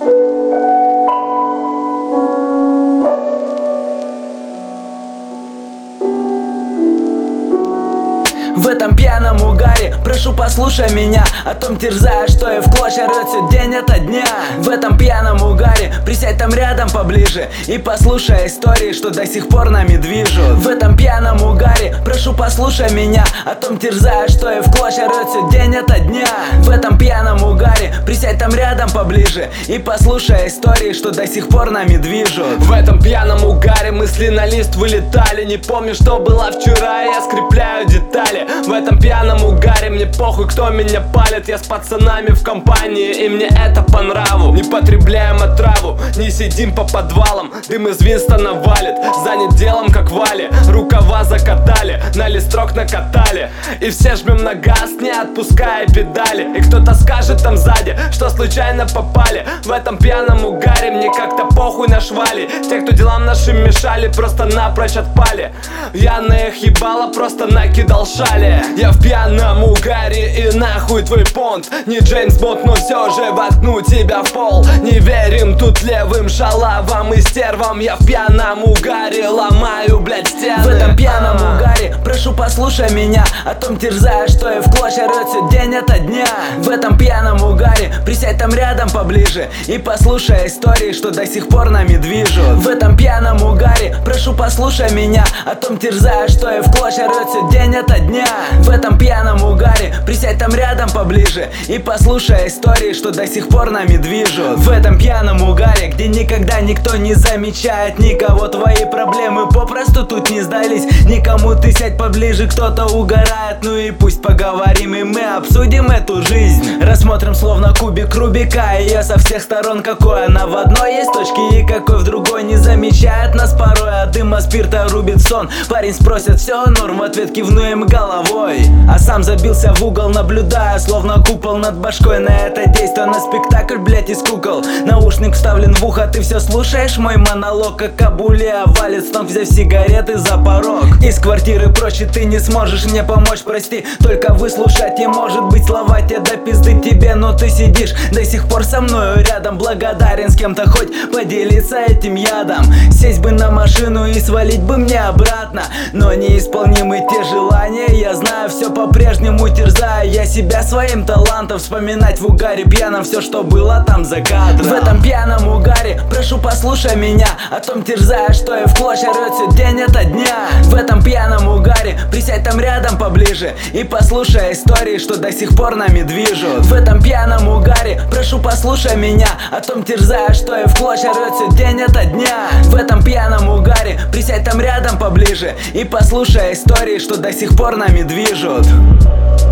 В этом пьяном угаре, прошу, послушай меня, о том терзая, что и в клочья рвется день ото дня. В этом пьяном угаре, присядь там рядом поближе и послушай истории, что до сих пор нами движут. В этом пьяном угаре, прошу, послушай меня, о том терзая, что и в клочья рвется день ото дня. В этом пьяном угаре, присядь там рядом поближе и послушай истории, что до сих пор нами движут. В этом пьяном угаре мысли на лист вылетали. Не помню, что было вчера, я скрепляю детали. В этом пьяном угаре мне похуй, кто меня палит. Я с пацанами в компании, и мне это по нраву. Не потребляем отраву, не сидим по подвалам. Дым из Винстона валит, занят делом как Вали. Рукава закатали, на листрок накатали, и все жмем на газ, не отпуская педали. И кто-то скажет там сзади, что случайно попали. В этом пьяном угаре мне как-то похуй на швали. Те, кто делам нашим мешали, просто напрочь отпали. Я на их ебало просто накидал шали. Я в пьяном угаре и нахуй твой понт. Не Джеймс Бонд, но все же воткну тебя в пол. Не верим тут левым шалавам и стервам. Я в пьяном угаре ломаю, блять, стены. В этом пьяном угаре, прошу, послушай меня, о том терзая, что и в клочья рвется день ото дня. В этом пьяном угаре, присядь там рядом поближе и послушай истории, что до сих пор нами движут. В этом пьяном угаре, прошу, послушай меня, о том терзая, что и в клочья рвется день ото дня. В этом пьяном угаре, присядь там рядом поближе и послушай истории, что до сих пор нами движут. В этом пьяном угаре, где никогда никто не замечает никого, твои проблемы попросту тут не сдались никому. Ты сядь поближе, кто-то угорает, ну и пусть поговорим, и мы обсудим эту жизнь. Рассмотрим словно кубик Рубика, ее со всех сторон, какой она в одной есть точке и какой в другой. Не замечает нас порой, от дыма спирта рубит сон. Парень спросит, все норм, в ответ кивну им головой, а сам забился в угол, наблюдая, словно купол над башкой на это действие, на спектакль, блять, из кукол. Наушник вставлен в ухо, ты все слушаешь мой монолог, как Кабуле валит снова, взяв сигареты за порог. Из квартиры прочь, и ты не сможешь мне помочь, прости, только выслушать, и может быть слова те до пизды тебе, но ты сидишь до сих пор со мною рядом, благодарен с кем-то хоть поделиться этим ядом. Сесть бы на машину и свалить бы мне обратно, но неисполнимы те желания, я знаю, все по-прежнему терзаю я себя своим талантом. Вспоминать в угаре пьяном все, что было там за кадром. В этом пьяном угаре, прошу, послушай меня, о том терзая, что и в клочья рвется день ото дня. В этом пьяном угаре, присядь там рядом поближе и послушай истории, что до сих пор нами движут. В этом пьяном угаре, прошу, послушай меня, о том терзая, что и в клочья рвется день ото дня. В этом пьяном угаре, присядь там рядом поближе и послушай истории, что до сих пор нами движут.